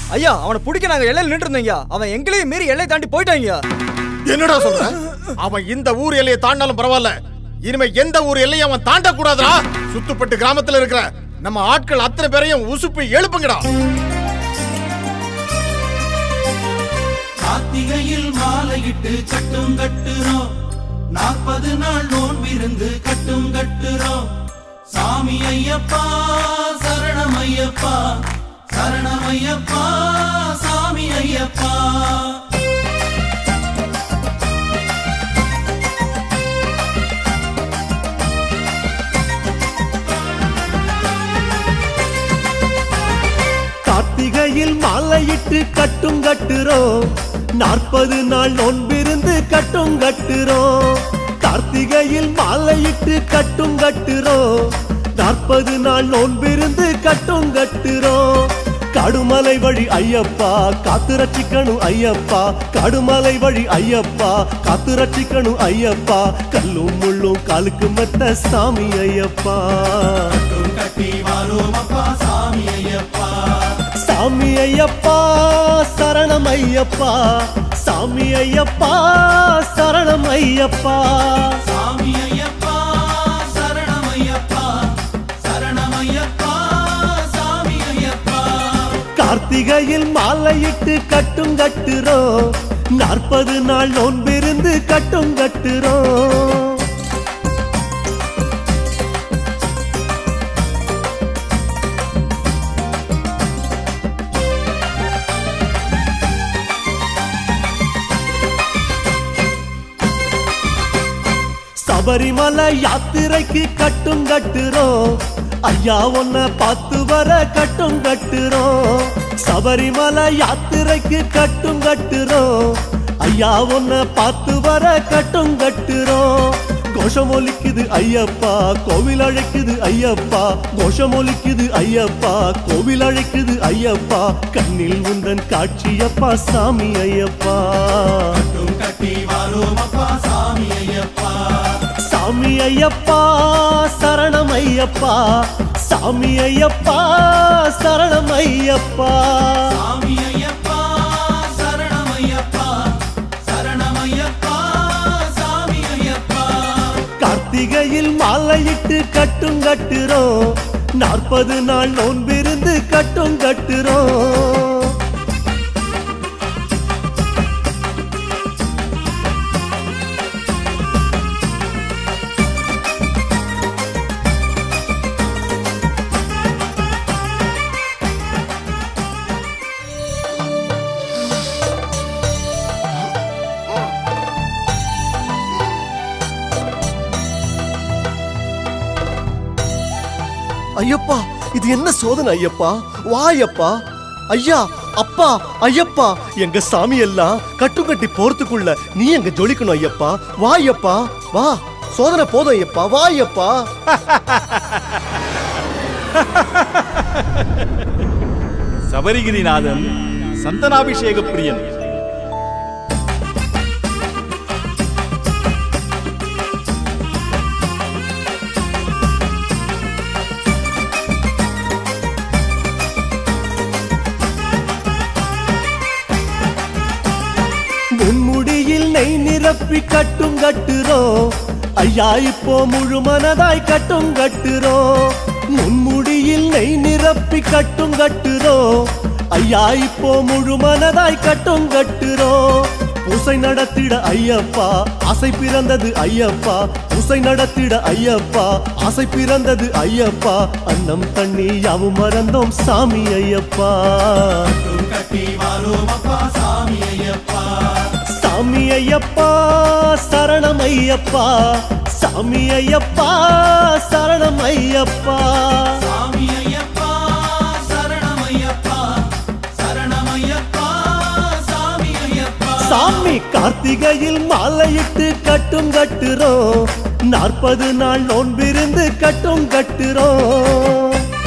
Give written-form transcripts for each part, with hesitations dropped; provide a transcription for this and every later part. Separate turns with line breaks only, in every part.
ஐயா அவனை பிடிக்க நாங்க எல்லையில் நின்று இருந்தீங்க. அவன் எங்களையும் மீறி எல்லை தாண்டி போயிட்டாங்க.
என்னடா சொல்ற? அவன் இந்த ஊர் எல்லையை தாண்டாலும் பரவாயில்ல, இனிமே எந்த ஊர் எல்லையை அவன் தாண்ட கூடாதா? சுத்துப்பட்டு கிராமத்துல இருக்கிற நம்ம ஆட்கள் அத்தனை பேரையும் உசுப்பி எழுப்புங்கடா.
கார்த்திகையில் மாலையிட்டு கட்டும் கட்டுறோம், 40 நாள் நோன்பிருந்து கட்டும் கட்டுறோம். சாமி ஐயப்பா சரணம் ஐயப்பா, சரணம் ஐயப்பா சாமி ஐயப்பா.
கார்த்திகையில் மாலையிட்டு கட்டும் கட்டுறோம், 40 நாள் நோன்பிருந்து கட்டும் கட்டுறோம். கார்த்திகையில் மாலையிட்டு கட்டும் கட்டுறோம், 40 நாள் நோன்பிருந்து கட்டும் கட்டுறோம். கடுமலை வழி ஐயப்பா காத்து ரட்சிக்கணும் ஐயப்பா, கடுமலை வழி ஐயப்பா காத்து ரட்சிக்கணும் ஐயப்பா. கல்லும் முள்ளும் காலுக்கு மெத்த சாமி ஐயப்பா,
கட்டி வாரோம் அப்பா சாமி ஐயப்பா.
சாமி ஐயப்பா சரணம் ஐயப்பா, சாமி ஐயப்பா சரணம் ஐயப்பா.
சாமி ஐயப்பா சரணம் ஐயப்பா, சரணம் ஐயப்பா சாமி ஐயப்பா.
கார்த்திகையில் மாலையிட்டு கட்டும் கட்டுறோம், 40 நாள் நோன்பிருந்து கட்டும் கட்டுறோம். சபரிமலை யாத்திரைக்கு கட்டும் கட்டுறோம், ஐயா உன்னை பார்த்து வர கட்டும் கட்டுறோம். சபரிமலை யாத்திரைக்கு கட்டும் கட்டுறோம், ஐயா உன்னை பார்த்து வர கட்டும் கட்டுறோம். கோஷம் ஒலிக்குது ஐயப்பா கோவில் அழைக்குது ஐயப்பா, கோஷம் ஒலிக்குது ஐயப்பா கோவில் அழைக்குது ஐயப்பா. கண்ணில் உந்தன் காட்சியப்பா சாமி ஐயப்பா,
கட்டி வாரோம் அப்பா சாமி ஐயப்பா.
சாமி ஐயப்பா சரணம் ஐயப்பா, சாமி ஐயப்பா சரணம் ஐயப்பா.
சாமி ஐயப்பா சரணம் ஐயப்பா, சரணம் ஐயப்பா சாமி ஐயப்பா.
கார்த்திகையில் மாலையிட்டு கட்டும் கட்டுறோம், 40 நாள் நோன்பிருந்து கட்டும் கட்டுறோம். ஐயப்பா இது என்ன சோதனை ஐயப்பா, வா ஐயப்பா. ஐயா அப்பா ஐயப்பா, எங்க சாமி எல்லாம் கட்டும் கட்டி போறதுக்குள்ள நீ எங்க ஜொலிக்கணும் ஐயப்பா. வா ஐயப்பா வா, சோதனை போதும் ஐயப்பா, வா ஐயப்பா.
சபரிகிரிநாதன் சந்தனாபிஷேக பிரியன்.
முன்முடியில் நெய் நிரப்பி கட்டும் கட்டுறோம், ஐயா இப்போ முழு மனதாய் கட்டும் கட்டுறோம். முன்முடியில் நெய் நிரப்பி கட்டும் கட்டுறோம், ஐயா இப்போ முழு மனதாய் கட்டும் கட்டுறோம். பூசை நடத்திட ஐயப்பா ஆசை பிறந்தது ஐயப்பா, பூசை நடத்திட ஐயப்பா ஆசை பிறந்தது ஐயப்பா. அன்னம் தண்ணி யாவும் மறந்தோம் சாமி ஐயப்பா,
கட்டி வாரோம் அப்பா சாமி ஐயப்பா.
சாமி ஐயப்பா சரணம் ஐயப்பா, சாமி ஐயப்பா சரணம் ஐயப்பா.
சாமி ஐயப்பா சரணம் ஐயப்பா, சரணம் ஐயப்பா சாமி ஐயப்பா.
சாமி கார்த்திகையில் மாலையிட்டு கட்டும் கட்டுறோம், 40 நாள் நோன்பிருந்து கட்டும் கட்டுறோம்.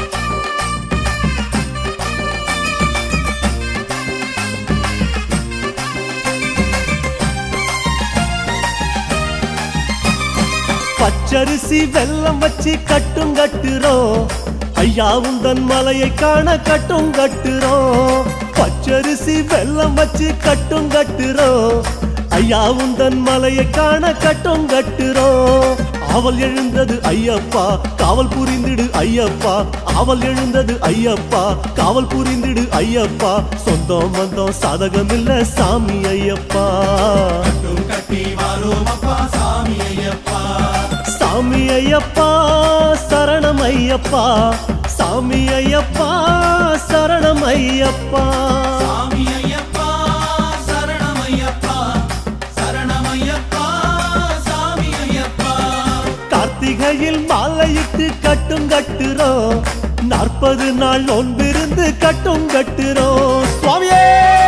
பச்சரிசி வெல்லம் வச்சு கட்டும் கட்டுறோம், ஐயா உந்தன் மலையை காண கட்டும் கட்டுறோம். பச்சரிசி வெல்லம் வச்சு கட்டும் கட்டுறோம் ஐயா உந்தன் மலையை காண கட்டும் கட்டுறோம் அவள் எழுந்தது ஐயப்பா காவல் புரிந்திடு ஐயப்பா அவள் எழுந்தது ஐயப்பா காவல் புரிந்திடு ஐயப்பா சொந்தம் வந்தோம் சாதகம் இல்ல சாமி ஐயப்பா
கட்டி வாரோம் அப்பா சாமி ஐயப்பா
சாமி ஐயப்பா சரணம் ஐயப்பா சாமி ஐயப்பா சரணம் ஐயப்பா
சாமி ஐயப்பா சரணம் ஐயப்பா சரணம் ஐயப்பா சாமி ஐயப்பா
கார்த்திகையில் மாலையிட்டு கட்டும் கட்டுறோம் 40 நாள் நோன்பிருந்து கட்டும் கட்டுறோம் சுவாமியே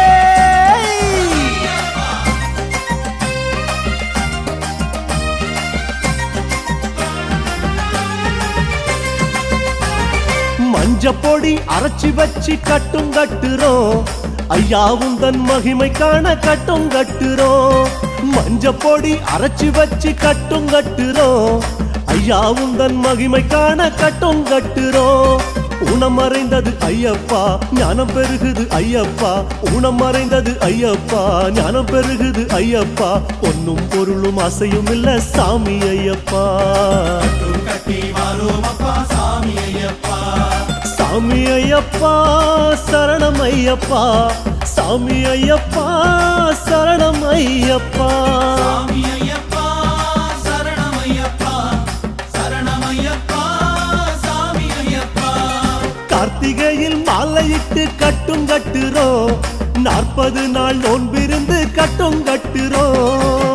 மஞ்ச பொடி அரைச்சி வச்சு கட்டும் கட்டுறோம் ஐயா உந்தன் மகிமை காண கட்டும் கட்டுறோம் மஞ்ச பொடி அரைச்சி வச்சு கட்டும் கட்டுறோம் ஐயா உந்தன் மகிமை காண கட்டும் கட்டுறோம் ஊனம் மறைந்தது ஐயப்பா ஞானம் பெருகுது ஐயப்பா ஊனம் மறைந்தது ஐயப்பா ஞானம் பெருகுது ஐயப்பா பொன்னும் பொருளும் அசையும் இல்ல சாமி ஐயப்பா
கட்டி வாரோம் அப்பா சாமி ஐயப்பா
சாமி ஐயப்பா சரணம் ஐயப்பா சாமி ஐயப்பா சரணம் ஐயப்பா
சாமி ஐயப்பா சரணம் ஐயப்பா சரணம் ஐயப்பா சாமி ஐயப்பா
கார்த்திகையில் மாலையிட்டு கட்டும் கட்டுறோம் 40 நாள் நோன்பிருந்து கட்டும் கட்டுறோம்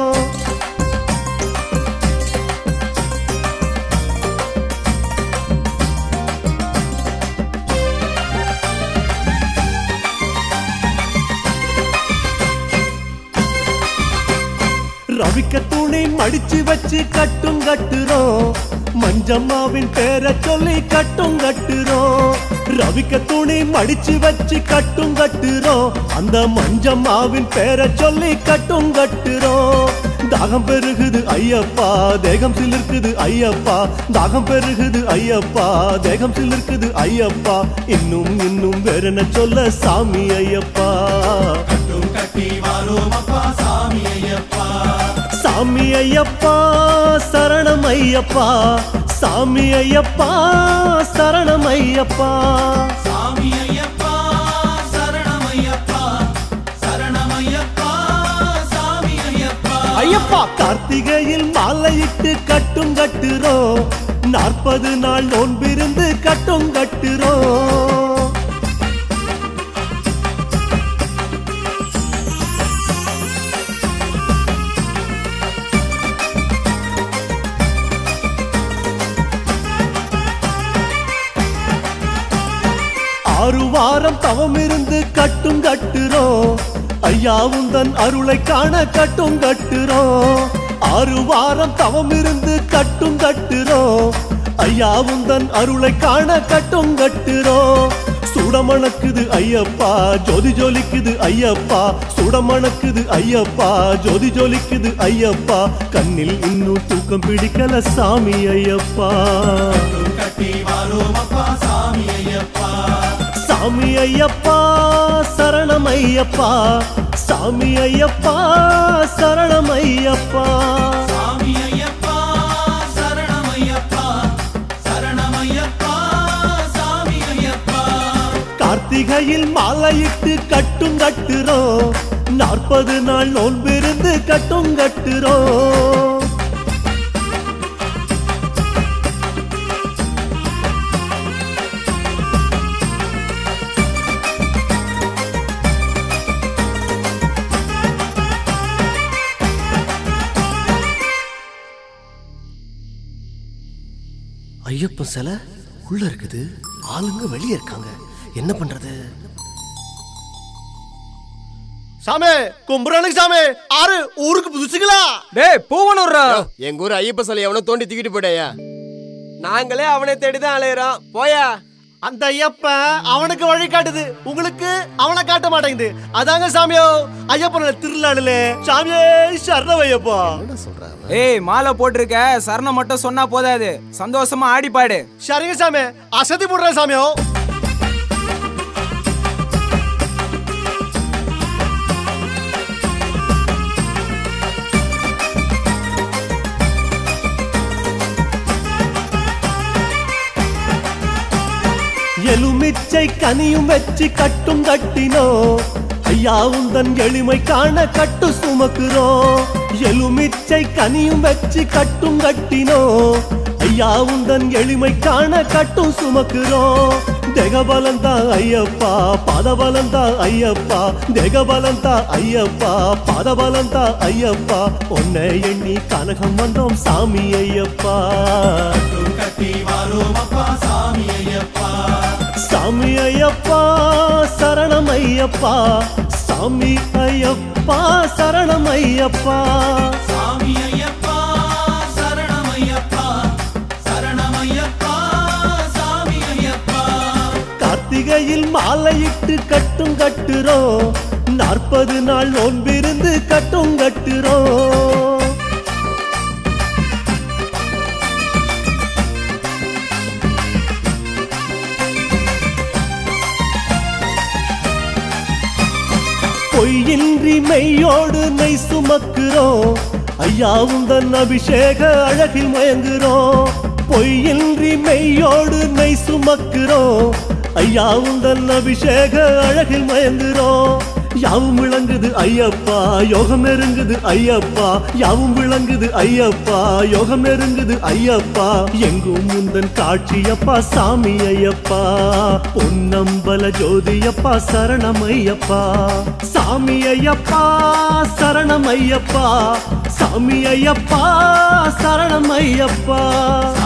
ரவிக்க துணி மடிச்சு வச்சு கட்டும் கட்டுறோம் மஞ்சம்மாவின் பேரை சொல்லி கட்டும் கட்டுறோம் ரவிக்க துணி மடிச்சு வச்சு கட்டும் கட்டுறோம் அந்த மஞ்சம்மாவின் பேரை சொல்லி கட்டும் கட்டுறோம் தாகம் பெருகுது ஐயப்பா தேகம் சிலிர்க்குது ஐயப்பா தாகம் பெருகுது ஐயப்பா தேகம் சிலிர்க்குது ஐயப்பா இன்னும் இன்னும் வேறென்ன சொல்ல சாமி ஐயப்பா
கட்டி வாரோம் அப்பா சாமி ஐயப்பா
சாமி ஐயப்பா சரணம் ஐயப்பா சாமி ஐயப்பா சரணம் ஐயப்பா
சாமி ஐயப்பா சரணம் ஐயப்பா சரணம் ஐயப்பா சாமி ஐயப்பா
ஐயப்பா கார்த்திகையில் மாலையிட்டு கட்டும் கட்டுறோம் 40 நாள் நோன்பிருந்து கட்டும் கட்டுறோம் ஆறு வாரம் தவம் இருந்து கட்டும் கட்டுறோம் ஐயா உந்தன் அருளை காண கட்டும் கட்டுறோம் 6 வாரம் தவம் இருந்து கட்டும் கட்டுறோம் ஐயா உந்தன் அருளை காண கட்டும் கட்டுறோம் சுடமணக்குது ஐயப்பா ஜோதி ஜொலிக்குது ஐயப்பா சுடமணக்குது ஐயப்பா ஜோதி ஜொலிக்குது ஐயப்பா கண்ணில் இன்னும் தூக்கம் பிடிக்கல சாமி ஐயப்பா
கட்டி வாரோம் அப்பா சாமி ஐயப்பா
சாமி ஐயப்பா சரணம் ஐயப்பா சாமி ஐயப்பா சரணம் ஐயப்பா
சாமி ஐயப்பா சரணம் ஐயப்பா சரணம் ஐயப்பா சாமி ஐயப்பா
கார்த்திகையில் மாலையிட்டு கட்டும் கட்டுறோம் 40 நாள் நோன்பிருந்து கட்டும் கட்டுறோம் ஐயப்பன் சிலை உள்ள இருக்குது ஆளுங்க வெளியே இருக்காங்க என்ன பண்றது சாமி கும்புறானுக்கு சாமி ஆறு ஊருக்கு புதுசுங்களா
டேய் பூவனூர்ரா
எங்க ஊர் ஐயப்ப சிலை எவனோ தோண்டி தூக்கிட்டு போயிட்டாயா நாங்களே அவனை தேடிதான் அலையிறோம் போயா
அந்த ஐயப்பன் அவனுக்கு வழி காட்டுது உங்களுக்கு அவனை காட்ட மாட்டேங்குது அதாங்க சாமியோ ஐயப்பன திருநாளுல சாமியே சரணம் ஐயப்பா
ஏய் மாலை போட்டிருக்க சரணம் மட்டும் சொன்னா போதாது சந்தோஷமா ஆடி பாடு
சரிங்க சாமி அசதி போடுறேன் சாமியோ கனியும் வச்சு கட்டும் கட்டினோம் ஐயா உந்தன் எளிமை காண கட்டு சுமக்குறோம் எலுமிச்சை கனியும் வச்சு கட்டும் கட்டினோம் ஐயா உந்தன் எளிமை காண கட்டும் சுமக்குறோம் தேகபலந்தா ஐயப்பா பாதபலந்தா ஐயப்பா தேகபலந்தா ஐயப்பா பாதபலந்தா ஐயப்பா உன்னை எண்ணி கனகம் வந்தோம் சாமி ஐயப்பா
கட்டி வாரோம் அப்பா சாமி ஐயப்பா
சாமி ஐயப்பா சரணம் ஐயப்பா சாமி ஐயப்பா சரணம் ஐயப்பா
சாமி ஐயப்பா சரணம் ஐயப்பா சரணம் ஐயப்பா சாமி ஐயப்பா
கார்த்திகையில் மாலையிட்டு கட்டும் கட்டுறோம் 40 நாள் நோன்பிருந்து கட்டும் கட்டுறோம் பொய்யின்றி மெய்யோடு நெய் சுமக்குறோம் ஐயா உந்தன் அபிஷேக அழகில் மயங்குறோம் பொய்யின்றி மெய்யோடு நெய் சுமக்குறோம் ஐயா உந்தன் அபிஷேக அழகில் மயங்குறோம் யாவும் விளங்குது ஐயப்பா யோகம் நெருங்குது ஐயப்பா யாவும் விளங்குது ஐயப்பா யோகம் நெருங்குது ஐயப்பா எங்கும் முந்தன் காட்சியப்பா சாமி ஐயப்பா பொன்னம்பல ஜோதியப்பா சரணம் ஐயப்பா சாமி ஐயப்பா சரணம் ஐயப்பா சாமி ஐயப்பா சரணம் ஐயப்பா